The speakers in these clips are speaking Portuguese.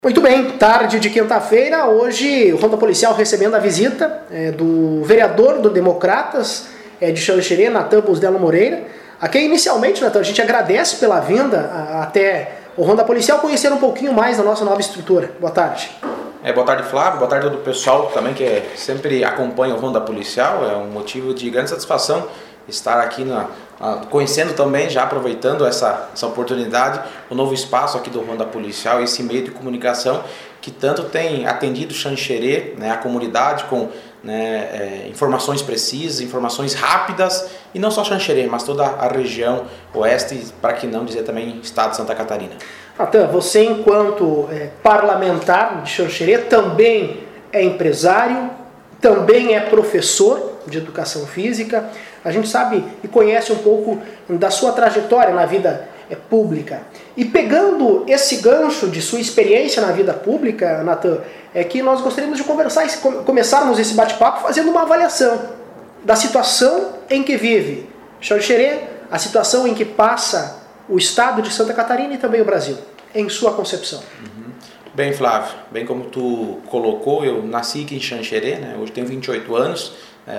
Muito bem, tarde de quinta-feira, hoje o Ronda Policial recebendo a visita do vereador do Democratas de Xanxerê, Natan Busdelo Moreira, a quem inicialmente, Natan, a gente agradece pela vinda até o Ronda Policial conhecer um pouquinho mais da nossa nova estrutura. Boa tarde. Boa tarde, Flávio, boa tarde a todo o pessoal também que sempre acompanha o Ronda Policial, é um motivo de grande satisfação estar aqui conhecendo também, já aproveitando essa oportunidade, o novo espaço aqui do Ronda Policial, esse meio de comunicação que tanto tem atendido Xanxerê, a comunidade com informações precisas, informações rápidas, e não só Xanxerê, mas toda a região oeste, para que não dizer também estado de Santa Catarina. Natan, você enquanto parlamentar de Xanxerê também é empresário, também é professor de educação física. A gente sabe e conhece um pouco da sua trajetória na vida pública. E pegando esse gancho de sua experiência na vida pública, Natan, é que nós gostaríamos de conversar e começarmos esse bate-papo fazendo uma avaliação da situação em que vive Xanxerê, a situação em que passa o estado de Santa Catarina e também o Brasil, em sua concepção. Bem, Flávio, bem como tu colocou, eu nasci aqui em Xanxerê, hoje tenho 28 anos,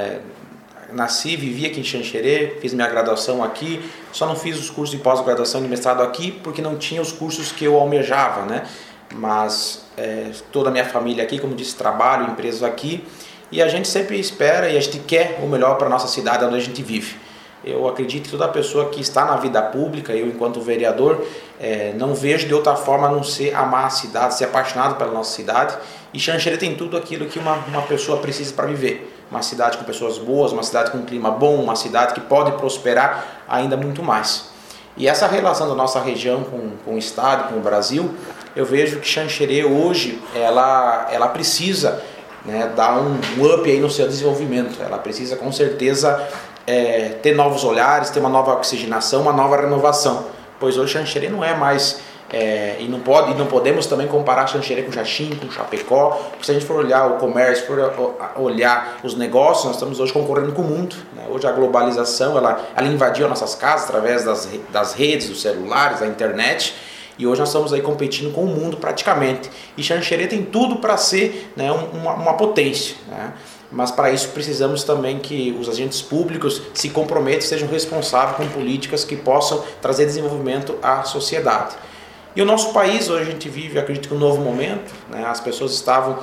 nasci, vivi aqui em Xanxerê, fiz minha graduação aqui, só não fiz os cursos de pós-graduação e de mestrado aqui porque não tinha os cursos que eu almejava, mas toda a minha família aqui, como disse, trabalho, empresas aqui, e a gente sempre espera e a gente quer o melhor para a nossa cidade, onde a gente vive. Eu acredito que toda pessoa que está na vida pública, eu enquanto vereador, não vejo de outra forma a não ser amar a cidade, ser apaixonado pela nossa cidade. E Xanxerê tem tudo aquilo que uma pessoa precisa para viver. Uma cidade com pessoas boas, uma cidade com um clima bom, uma cidade que pode prosperar ainda muito mais. E essa relação da nossa região com o estado, com o Brasil, eu vejo que Xanxerê hoje, ela precisa dar um up aí no seu desenvolvimento. Ela precisa com certeza ter novos olhares, ter uma nova oxigenação, uma nova renovação, pois hoje Xanxerê não é mais e não podemos também comparar Xanxerê com Xaxim, com Chapecó, porque se a gente for olhar o comércio, for olhar os negócios, nós estamos hoje concorrendo com o mundo, Hoje a globalização ela invadiu nossas casas através das redes, dos celulares, da internet, e hoje nós estamos aí competindo com o mundo praticamente, e Xanxerê tem tudo para ser uma potência, Mas para isso precisamos também que os agentes públicos se comprometam, sejam responsáveis com políticas que possam trazer desenvolvimento à sociedade. E o nosso país hoje a gente vive, acredito que um novo momento, As pessoas estavam,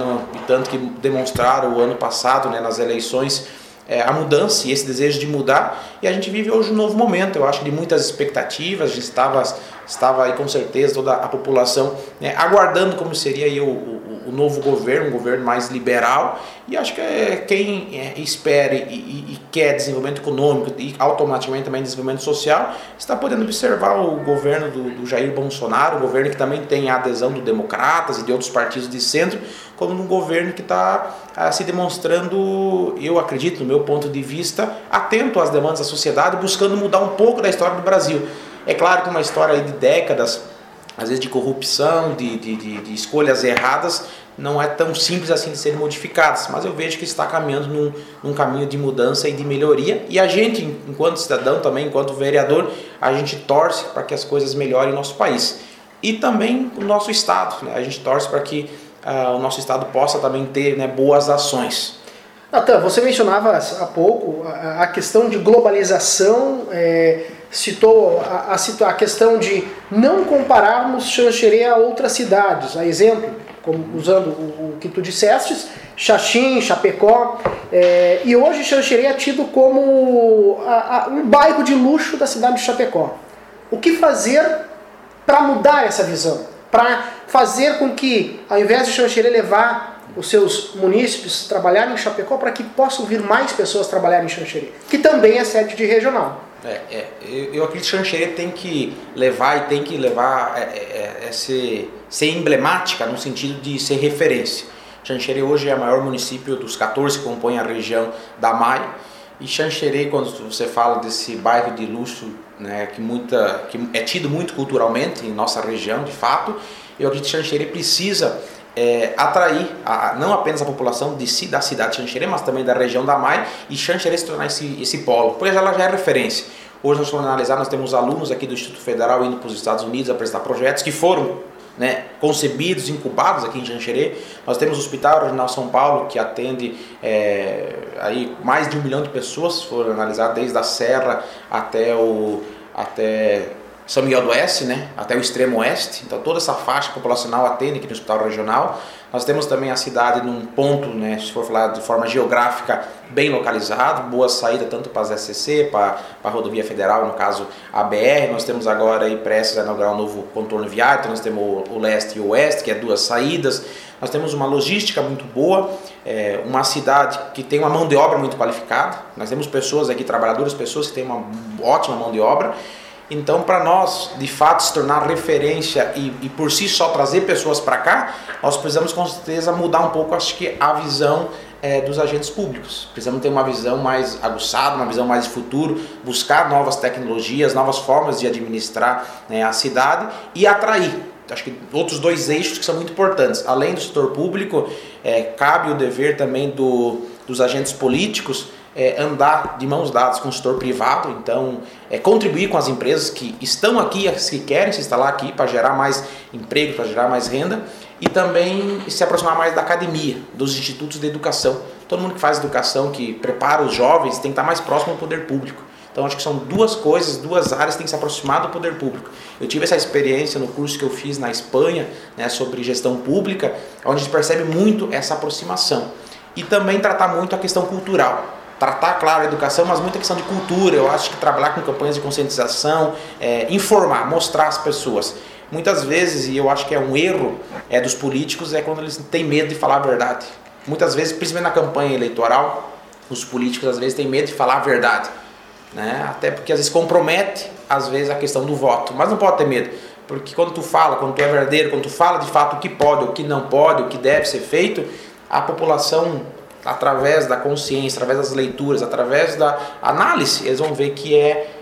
e tanto que demonstraram o ano passado, nas eleições, a mudança e esse desejo de mudar, e a gente vive hoje um novo momento, eu acho, de muitas expectativas. A gente estava aí com certeza toda a população aguardando como seria aí o novo governo, um governo mais liberal, e acho que quem espera e quer desenvolvimento econômico e automaticamente também desenvolvimento social, está podendo observar o governo do Jair Bolsonaro, o governo que também tem a adesão do Democratas e de outros partidos de centro, como um governo que está se demonstrando, eu acredito, no meu ponto de vista, atento às demandas da sociedade, buscando mudar um pouco da história do Brasil. É claro que uma história aí de décadas, às vezes de corrupção, de escolhas erradas, não é tão simples assim de serem modificadas, mas eu vejo que está caminhando num caminho de mudança e de melhoria, e a gente, enquanto cidadão também, enquanto vereador, a gente torce para que as coisas melhorem no nosso país. E também o nosso estado, A gente torce para que o nosso estado possa também ter boas ações. Natan, você mencionava há pouco a questão de globalização, citou a questão de não compararmos Xanxerê a outras cidades, a exemplo, usando o que tu disseste, Xaxim, Chapecó, e hoje Xanxerê é tido como um bairro de luxo da cidade de Chapecó. O que fazer para mudar essa visão? Para fazer com que, ao invés de Xanxerê levar os seus munícipes trabalharem em Chapecó, para que possam vir mais pessoas trabalhar em Xanxerê, que também é sede de regional. Eu acredito que Xanxerê tem que levar ser emblemática no sentido de ser referência. Xanxerê hoje é o maior município dos 14 que compõem a região da MAI, e Xanxerê, quando você fala desse bairro de luxo, que é tido muito culturalmente em nossa região, de fato, eu acredito que Xanxerê precisa atrair não apenas a população da cidade de Xanxerê, mas também da região da MAI, e Xanxerê se tornar esse polo, porque ela já é referência. Hoje nós vamos analisar, nós temos alunos aqui do Instituto Federal indo para os Estados Unidos apresentar projetos que foram né, concebidos, incubados aqui em Xanxerê. Nós temos o Hospital Regional São Paulo, que atende aí mais de 1 milhão de pessoas, se for analisar desde a Serra até São Miguel do Oeste, né, até o extremo oeste. Então toda essa faixa populacional atende aqui no Hospital Regional. Nós temos também a cidade num ponto, né, se for falar de forma geográfica, bem localizado, boa saída tanto para as SCC, para a rodovia federal, no caso a BR. Nós temos agora aí prestes a inaugurar um novo contorno viário, então nós temos o leste e o oeste, que é 2 saídas. Nós temos uma logística muito boa, uma cidade que tem uma mão de obra muito qualificada. Nós temos pessoas aqui, trabalhadores, pessoas que têm uma ótima mão de obra. Então, para nós, de fato, se tornar referência e por si só trazer pessoas para cá, nós precisamos com certeza mudar um pouco, acho que a visão dos agentes públicos. Precisamos ter uma visão mais aguçada, uma visão mais de futuro, buscar novas tecnologias, novas formas de administrar, né, a cidade e atrair. Acho que outros 2 eixos que são muito importantes. Além do setor público, cabe o dever também dos agentes políticos andar de mãos dadas com o setor privado, então contribuir com as empresas que estão aqui, as que querem se instalar aqui para gerar mais emprego, para gerar mais renda, e também se aproximar mais da academia, dos institutos de educação. Todo mundo que faz educação, que prepara os jovens, tem que estar mais próximo do poder público. Então acho que são 2 coisas, 2 áreas que têm que se aproximar do poder público. Eu tive essa experiência no curso que eu fiz na Espanha, né, sobre gestão pública, onde a gente percebe muito essa aproximação. E também tratar muito a questão cultural. Tratar, claro, a educação, mas muita questão de cultura. Eu acho que trabalhar com campanhas de conscientização, informar, mostrar às pessoas. Muitas vezes, e eu acho que é um erro dos políticos, quando eles têm medo de falar a verdade. Muitas vezes, principalmente na campanha eleitoral, os políticos às vezes têm medo de falar a verdade, né? Até porque às vezes compromete às vezes a questão do voto, mas não pode ter medo, porque quando tu fala, quando tu é verdadeiro, quando tu fala de fato o que pode, o que não pode, o que deve ser feito, a população, através da consciência, através das leituras, através da análise, eles vão ver que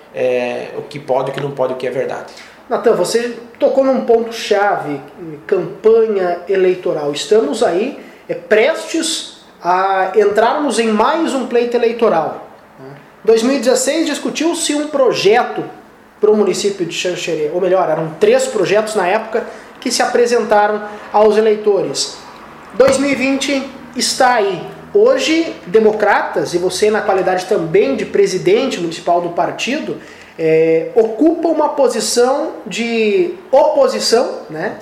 o que pode, o que não pode, o que é verdade. Natan, você tocou num ponto-chave, campanha eleitoral. Estamos aí prestes a entrarmos em mais um pleito eleitoral. Em 2016 discutiu-se um projeto para o município de Xanxerê, ou melhor, eram 3 projetos na época que se apresentaram aos eleitores. 2020 está aí. Hoje, democratas, e você na qualidade também de presidente municipal do partido, ocupa uma posição de oposição, né,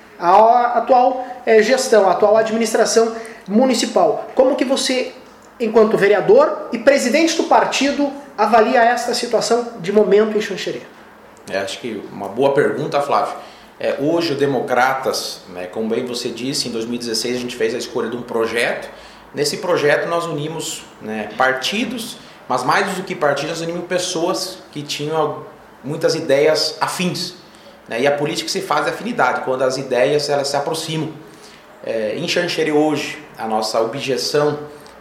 à atual gestão, à atual administração municipal. Como que você, enquanto vereador e presidente do partido, avalia esta situação de momento em Xanxerê? Acho que uma boa pergunta, Flávio. Hoje o Democratas, né, como bem você disse, em 2016 a gente fez a escolha de um projeto. Nesse projeto nós unimos, né, partidos, mas mais do que partidos, nós unimos pessoas que tinham muitas ideias afins, né? E a política se faz de afinidade, quando as ideias elas se aproximam. Em Xanxerê hoje, a nossa objeção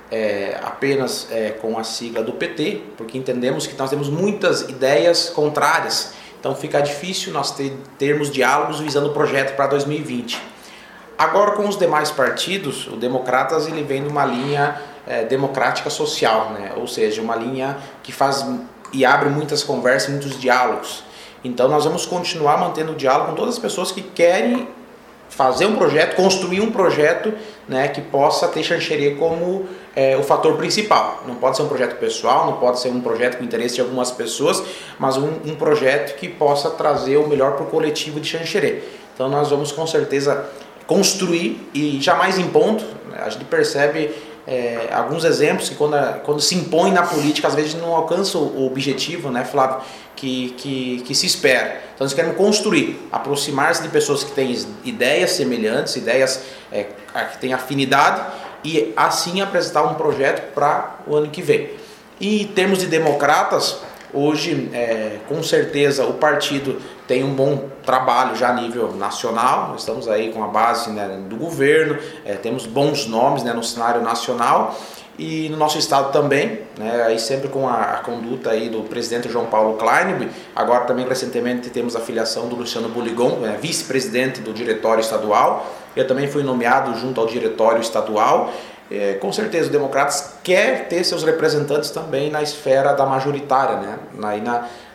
apenas com a sigla do PT, porque entendemos que nós temos muitas ideias contrárias, então fica difícil nós termos diálogos visando o projeto para 2020. Agora, com os demais partidos, o Democratas ele vem numa linha democrática social, né? Ou seja, uma linha que faz e abre muitas conversas, muitos diálogos. Então nós vamos continuar mantendo o diálogo com todas as pessoas que querem fazer um projeto, construir um projeto, né, que possa ter Xanxerê como o fator principal. Não pode ser um projeto pessoal, não pode ser um projeto com interesse de algumas pessoas, mas um projeto que possa trazer o melhor para o coletivo de Xanxerê. Então nós vamos com certeza construir e jamais em ponto. A gente percebe alguns exemplos que quando se impõe na política, às vezes não alcança o objetivo, né, Flávio, que se espera. Então nós queremos construir, aproximar-se de pessoas que têm ideias semelhantes, ideias que têm afinidade, e assim apresentar um projeto para o ano que vem. E em termos de democratas, hoje com certeza o partido tem um bom trabalho já a nível nacional. Nós estamos aí com a base, né, do governo, temos bons nomes, né, no cenário nacional e no nosso estado também, né, aí sempre com a conduta aí do presidente João Paulo Kleinby. Agora também recentemente temos a filiação do Luciano Buligon, vice-presidente do diretório estadual. Eu também fui nomeado junto ao diretório estadual. Com certeza o Democratas quer ter seus representantes também na esfera da majoritária, né,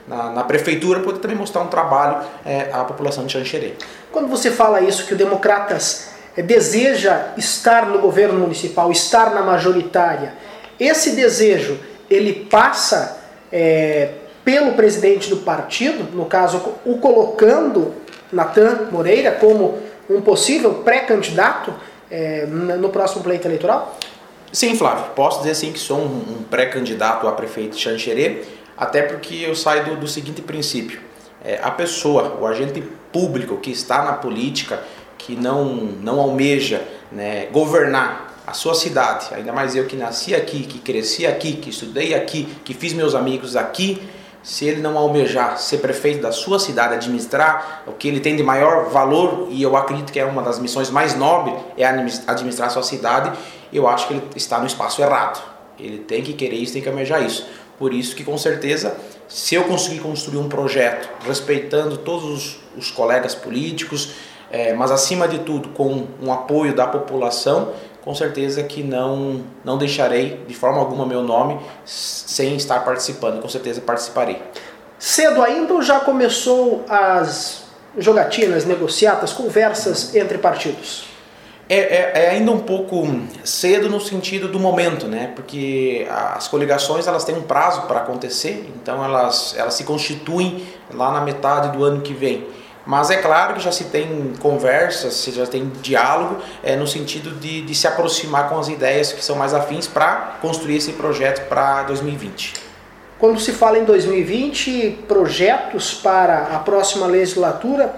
na prefeitura, poder também mostrar um trabalho à população de Xanxerê. Quando você fala isso, que o Democratas deseja estar no governo municipal, estar na majoritária, esse desejo, ele passa pelo presidente do partido, no caso, o colocando Natan Moreira como um possível pré-candidato no próximo pleito eleitoral? Sim, Flávio, posso dizer sim que sou um pré-candidato a prefeito de Xanxerê, até porque eu saio do seguinte princípio: a pessoa, o agente público que está na política, que não almeja, né, governar a sua cidade, ainda mais eu que nasci aqui, que cresci aqui, que estudei aqui, que fiz meus amigos aqui, se ele não almejar ser prefeito da sua cidade, administrar o que ele tem de maior valor, e eu acredito que é uma das missões mais nobres, é administrar a sua cidade, eu acho que ele está no espaço errado. Ele tem que querer isso, tem que almejar isso. Por isso que, com certeza, se eu conseguir construir um projeto respeitando todos os colegas políticos, mas acima de tudo com um apoio da população, com certeza que não deixarei de forma alguma meu nome sem estar participando, com certeza participarei. Cedo ainda ou já começou as jogatinas, negociatas, conversas entre partidos? É ainda um pouco cedo no sentido do momento, né? Porque as coligações elas têm um prazo para acontecer, então elas se constituem lá na metade do ano que vem. Mas é claro que já se tem conversas, já tem diálogo no sentido de se aproximar com as ideias que são mais afins para construir esse projeto para 2020. Quando se fala em 2020, projetos para a próxima legislatura,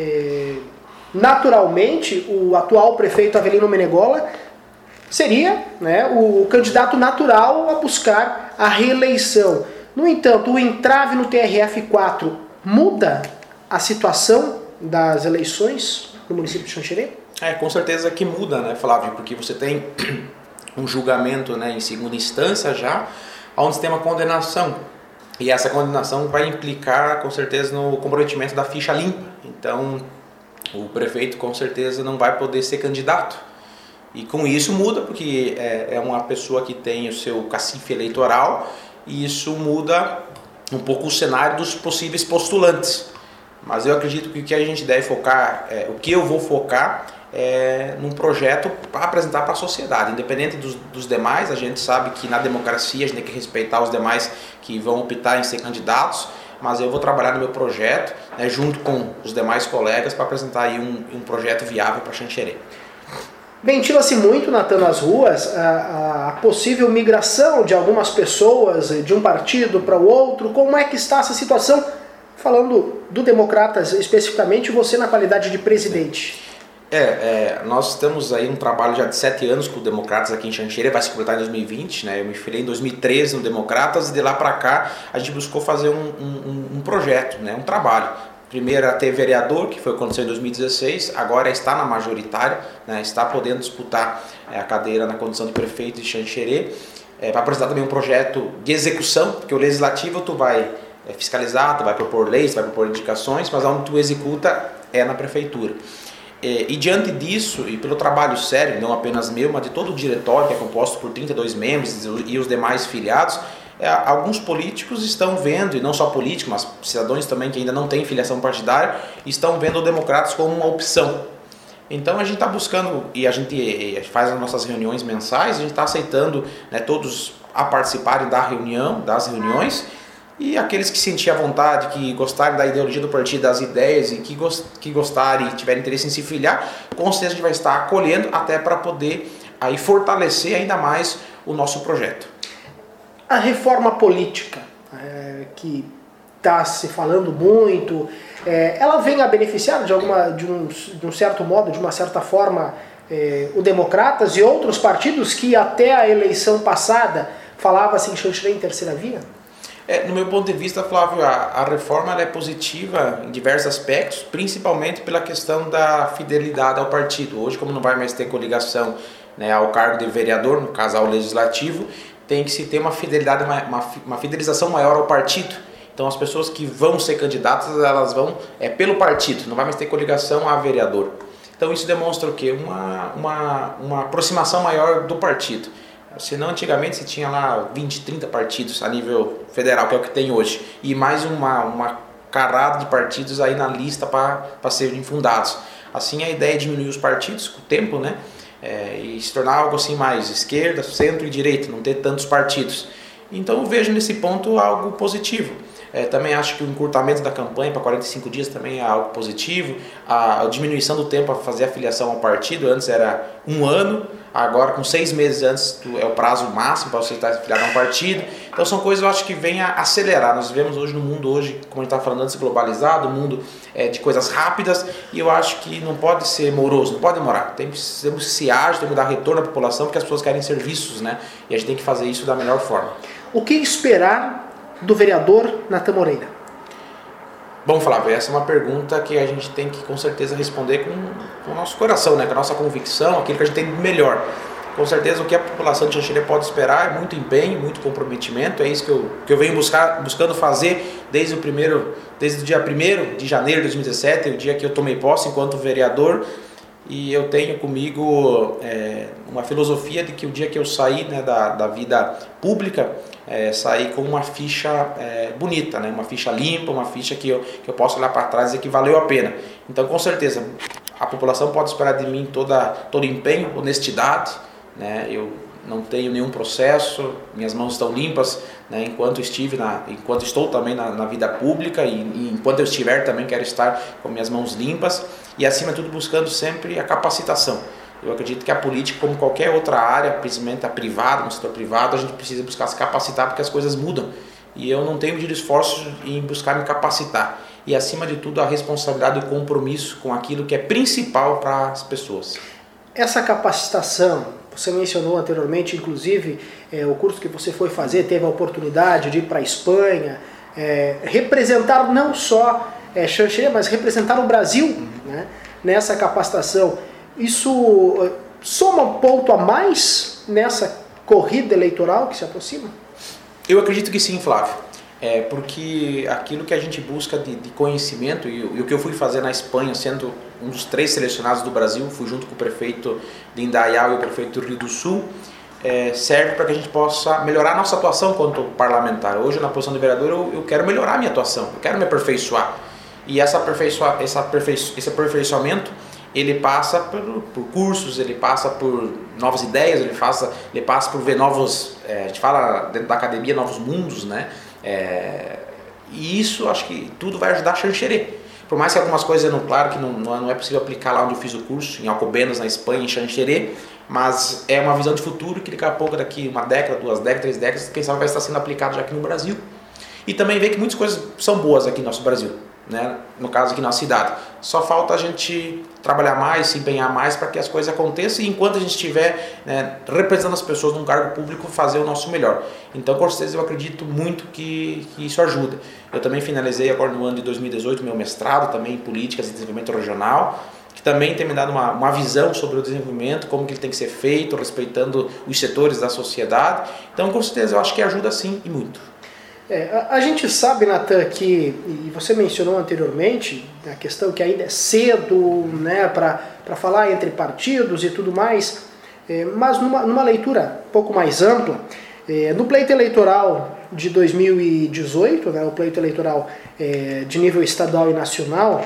naturalmente o atual prefeito Avelino Menegola seria, né, o candidato natural a buscar a reeleição. No entanto, o entrave no TRF4 muda a situação das eleições no município de Xanxerê? Com certeza que muda, né, Flávio? Porque você tem um julgamento, né, em segunda instância já, onde você tem uma condenação. E essa condenação vai implicar, com certeza, no comprometimento da ficha limpa. Então, o prefeito, com certeza, não vai poder ser candidato. E com isso muda, porque é uma pessoa que tem o seu cacife eleitoral, e isso muda um pouco o cenário dos possíveis postulantes. Mas eu acredito que o que a gente deve focar, o que eu vou focar é num projeto para apresentar para a sociedade. Independente dos demais, a gente sabe que na democracia a gente tem que respeitar os demais que vão optar em ser candidatos, mas eu vou trabalhar no meu projeto, né, junto com os demais colegas, para apresentar aí um projeto viável para Xanxerê. Ventila-se muito, Natan, nas ruas, a possível migração de algumas pessoas de um partido para o outro. Como é que está essa situação? Falando do Democratas especificamente, você na qualidade de presidente. Nós temos aí um trabalho já de 7 anos com o Democratas aqui em Xanxerê, vai se completar em 2020, né? Eu me filiei em 2013 no Democratas e de lá para cá a gente buscou fazer um projeto, né? Um trabalho. Primeiro era ter vereador, que foi o que aconteceu em 2016, agora está na majoritária, né? Está podendo disputar a cadeira na condição de prefeito de Xanxerê, para apresentar também um projeto de execução, porque o legislativo tu vai fiscalizar, tu vai propor leis, tu vai propor indicações, mas onde tu executa é na prefeitura. E diante disso, e pelo trabalho sério, não apenas meu, mas de todo o diretório, que é composto por 32 membros e os demais filiados, alguns políticos estão vendo, e não só políticos, mas cidadãos também que ainda não têm filiação partidária, estão vendo o Democratas como uma opção. Então a gente está buscando, e a gente faz as nossas reuniões mensais, a gente está aceitando, né, todos a participarem das reuniões, e aqueles que sentiam a vontade, que gostarem da ideologia do partido, das ideias, e que gostarem e tiverem interesse em se filiar, com certeza a gente vai estar acolhendo até para poder aí fortalecer ainda mais o nosso projeto. A reforma política, que está se falando muito, ela vem a beneficiar de um certo modo, de uma certa forma, o Democratas e outros partidos que até a eleição passada falavam-se em Xanxerê em terceira via? No meu ponto de vista, Flávio, a reforma ela é positiva em diversos aspectos, principalmente pela questão da fidelidade ao partido. Hoje, como não vai mais ter coligação, né, ao cargo de vereador, no caso ao legislativo, tem que se ter uma fidelidade, uma fidelização maior ao partido. Então as pessoas que vão ser candidatas, elas vão pelo partido, não vai mais ter coligação a vereador. Então isso demonstra o quê? Uma aproximação maior do partido. Senão, antigamente, você tinha lá 20, 30 partidos a nível federal, que é o que tem hoje. E mais uma carrada de partidos aí na lista para serem fundados. Assim, a ideia é diminuir os partidos com o tempo, né? E se tornar algo assim mais esquerda, centro e direita, não ter tantos partidos. Então, eu vejo nesse ponto algo positivo. Também acho que o encurtamento da campanha para 45 dias também é algo positivo. A diminuição do tempo para fazer a filiação ao partido, antes era 1 ano, agora com 6 meses antes é o prazo máximo para você estar afiliado a um partido. Então são coisas eu acho que vêm a acelerar. Nós vivemos hoje no mundo, como a gente estava falando antes, globalizado, um mundo de coisas rápidas, e eu acho que não pode ser moroso, não pode demorar. Temos que ser ágil, temos que dar retorno à população, porque as pessoas querem serviços, né? E a gente tem que fazer isso da melhor forma. O que esperar do vereador Natan Moreira? Bom, Flávio, essa é uma pergunta que a gente tem que com certeza responder com o nosso coração, né? Com a nossa convicção, aquilo que a gente tem de melhor. Com certeza o que a população de Xanxerê pode esperar é muito empenho, muito comprometimento. É isso que eu venho buscando fazer desde o dia 1º de janeiro de 2017, o dia que eu tomei posse enquanto vereador. E eu tenho comigo uma filosofia de que o dia que eu sair, né, da vida pública, sair com uma ficha bonita, né, uma ficha limpa, uma ficha que eu posso olhar para trás e dizer que valeu a pena. Então, com certeza, a população pode esperar de mim todo empenho, honestidade, né, eu não tenho nenhum processo, minhas mãos estão limpas, né, enquanto estou também na vida pública e enquanto eu estiver também quero estar com minhas mãos limpas e acima de tudo buscando sempre a capacitação. Eu acredito que a política, como qualquer outra área, principalmente a privada, no setor privado, a gente precisa buscar se capacitar porque as coisas mudam e eu não tenho medido esforços em buscar me capacitar e acima de tudo a responsabilidade e o compromisso com aquilo que é principal para as pessoas. Essa capacitação, você mencionou anteriormente, inclusive, o curso que você foi fazer, teve a oportunidade de ir para a Espanha, representar não só Xanxerê, mas representar o Brasil, né, nessa capacitação. Isso soma um ponto a mais nessa corrida eleitoral que se aproxima? Eu acredito que sim, Flávio. Porque aquilo que a gente busca de conhecimento e o que eu fui fazer na Espanha, sendo um dos 3 selecionados do Brasil, fui junto com o prefeito de Indaial e o prefeito do Rio do Sul, serve para que a gente possa melhorar a nossa atuação quanto parlamentar. Hoje, na posição de vereador, eu quero melhorar a minha atuação, eu quero me aperfeiçoar. E esse aperfeiçoamento, ele passa por cursos, ele passa por novas ideias, ele passa por ver novos, a gente fala dentro da academia, novos mundos, né? E isso, acho que tudo vai ajudar a Xanxerê. Por mais que algumas coisas não, claro que não é possível aplicar lá onde eu fiz o curso, em Alcobendas, na Espanha, em Xanxerê, mas é uma visão de futuro que daqui a pouco, daqui 1 década, 2 décadas, 3 décadas, quem sabe vai estar sendo aplicado já aqui no Brasil. E também ver que muitas coisas são boas aqui no nosso Brasil, né? No caso aqui na cidade. Só falta a gente trabalhar mais, se empenhar mais para que as coisas aconteçam e enquanto a gente estiver, né, representando as pessoas num cargo público, fazer o nosso melhor. Então, com certeza, eu acredito muito que isso ajuda. Eu também finalizei agora no ano de 2018 meu mestrado também em Políticas e Desenvolvimento Regional, que também tem me dado uma visão sobre o desenvolvimento, como que ele tem que ser feito, respeitando os setores da sociedade. Então, com certeza, eu acho que ajuda sim e muito. A gente sabe, Natan, que, e você mencionou anteriormente, a questão que ainda é cedo, né, para falar entre partidos e tudo mais, mas numa leitura um pouco mais ampla, no pleito eleitoral de 2018, né, o pleito eleitoral de nível estadual e nacional,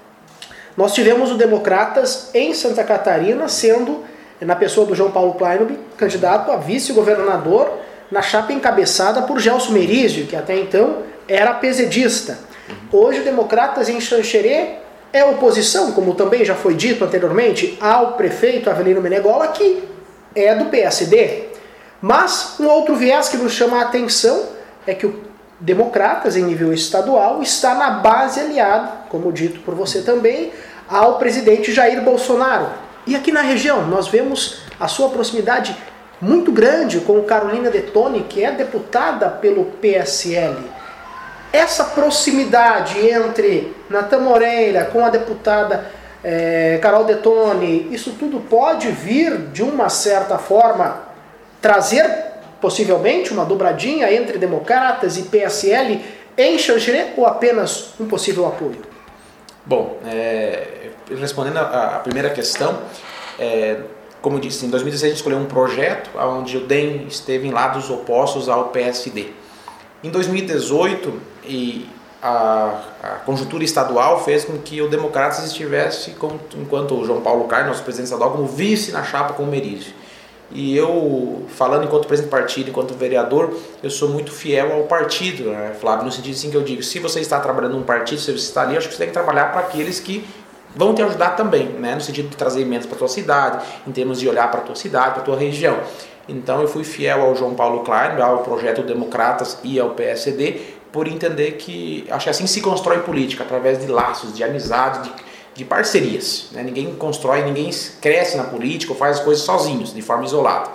nós tivemos o Democratas em Santa Catarina sendo, na pessoa do João Paulo Kleinub, candidato a vice-governador na chapa encabeçada por Gelson Merizio, que até então era PZDista. Hoje o Democratas em Xanxerê é oposição, como também já foi dito anteriormente, ao prefeito Avelino Menegola, que é do PSD. Mas um outro viés que nos chama a atenção é que o Democratas, em nível estadual, está na base aliada, como dito por você também, ao presidente Jair Bolsonaro. E aqui na região nós vemos a sua proximidade muito grande com Carolina Detoni, que é deputada pelo PSL. Essa proximidade entre Natan Moreira com a deputada Carol Detoni, isso tudo pode vir, de uma certa forma, trazer possivelmente uma dobradinha entre Democratas e PSL em Xanxerê ou apenas um possível apoio? Bom, respondendo a primeira questão, como eu disse, em 2016 a gente escolheu um projeto onde o DEM esteve em lados opostos ao PSD. Em 2018, a conjuntura estadual fez com que o Democratas estivesse, enquanto o João Paulo Carnes, nosso presidente estadual, como vice na chapa com o Merizio. E eu, falando enquanto presidente do partido, enquanto vereador, eu sou muito fiel ao partido, né, Flávio, no sentido assim que eu digo, se você está trabalhando num partido, se você está ali, acho que você tem que trabalhar para aqueles que vão te ajudar também, né, no sentido de trazer emendas para a tua cidade, em termos de olhar para a tua cidade, para a tua região. Então eu fui fiel ao João Paulo Klein, ao projeto Democratas e ao PSD, por entender que, acho que assim se constrói política, através de laços, de amizade, de parcerias, né? Ninguém constrói, ninguém cresce na política ou faz as coisas sozinhos, de forma isolada.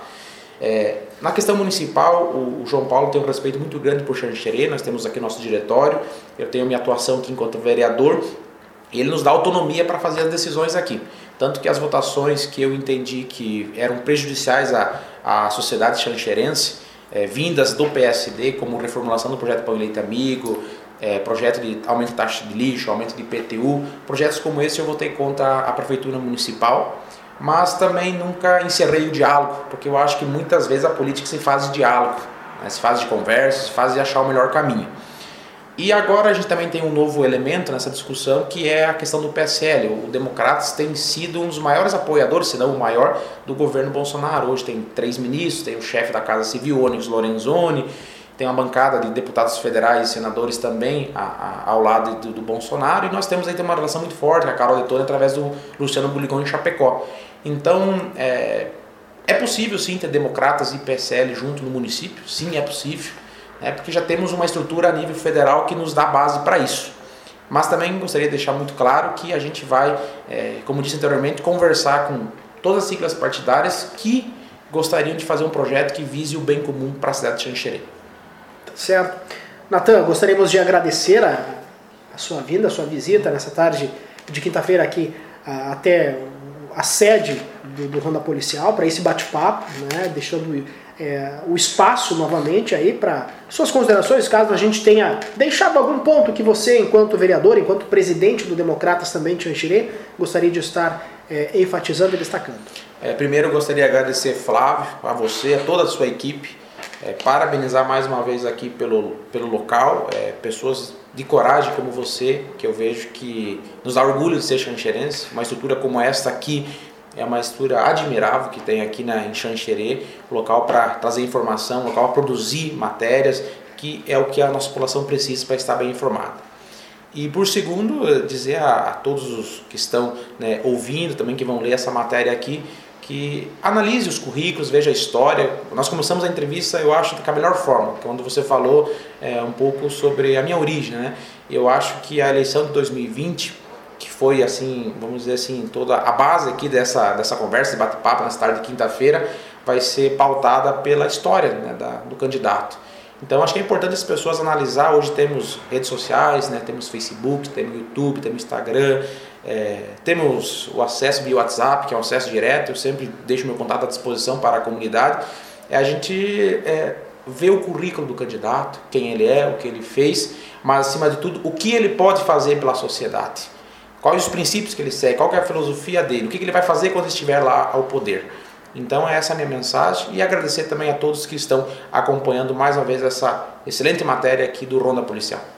Na questão municipal, o João Paulo tem um respeito muito grande por Xanxerê, nós temos aqui nosso diretório, eu tenho minha atuação aqui enquanto vereador, e ele nos dá autonomia para fazer as decisões aqui. Tanto que as votações que eu entendi que eram prejudiciais à sociedade xanxerense, vindas do PSD, como reformulação do projeto Pão e Leite Amigo, projeto de aumento de taxa de lixo, aumento de IPTU, projetos como esse eu votei contra a prefeitura municipal, mas também nunca encerrei o diálogo, porque eu acho que muitas vezes a política se faz de diálogo, né? Se faz de conversa, se faz de achar o melhor caminho. E agora a gente também tem um novo elemento nessa discussão, que é a questão do PSL. O Democratas tem sido um dos maiores apoiadores, se não o maior, do governo Bolsonaro. Hoje tem 3 ministros, tem o chefe da Casa Civil, Onyx Lorenzoni, tem uma bancada de deputados federais e senadores também ao lado do Bolsonaro, e nós temos aí uma relação muito forte, a Carol Detone, através do Luciano Buligon em Chapecó. Então, é possível sim ter Democratas e PSL junto no município, sim, é possível, porque já temos uma estrutura a nível federal que nos dá base para isso. Mas também gostaria de deixar muito claro que a gente vai, como disse anteriormente, conversar com todas as siglas partidárias que gostariam de fazer um projeto que vise o bem comum para a cidade de Xanxerê. Certo. Natan, gostaríamos de agradecer a sua vinda, a sua visita nessa tarde de quinta-feira aqui até a sede do Ronda Policial para esse bate-papo, né, deixando o espaço novamente aí para suas considerações, caso a gente tenha deixado algum ponto que você, enquanto vereador, enquanto presidente do Democratas também de Xanxerê, gostaria de estar enfatizando e destacando. Primeiro eu gostaria de agradecer, Flávio, a você, a toda a sua equipe, parabenizar mais uma vez aqui pelo local, pessoas de coragem como você, que eu vejo que nos dá orgulho de ser xanxerense. Uma estrutura como esta aqui é uma estrutura admirável que tem aqui em Xanxerê, local para trazer informação, local para produzir matérias, que é o que a nossa população precisa para estar bem informada. E por segundo, dizer a todos os que estão ouvindo, também que vão ler essa matéria aqui, que analise os currículos, veja a história. Nós começamos a entrevista, eu acho, da melhor forma, quando você falou um pouco sobre a minha origem, né? Eu acho que a eleição de 2020, que foi, assim, vamos dizer assim, toda a base aqui dessa conversa, de bate-papo nessa tarde de quinta-feira, vai ser pautada pela história, né, do candidato. Então acho que é importante as pessoas analisar. Hoje temos redes sociais, né, temos Facebook, temos YouTube, temos Instagram, temos o acesso via WhatsApp, que é um acesso direto. Eu sempre deixo meu contato à disposição para a comunidade. A gente vê o currículo do candidato, quem ele é, o que ele fez, mas acima de tudo, o que ele pode fazer pela sociedade. Quais os princípios que ele segue, qual que é a filosofia dele, o que ele vai fazer quando estiver lá ao poder. Então essa é a minha mensagem, e agradecer também a todos que estão acompanhando mais uma vez essa excelente matéria aqui do Ronda Policial.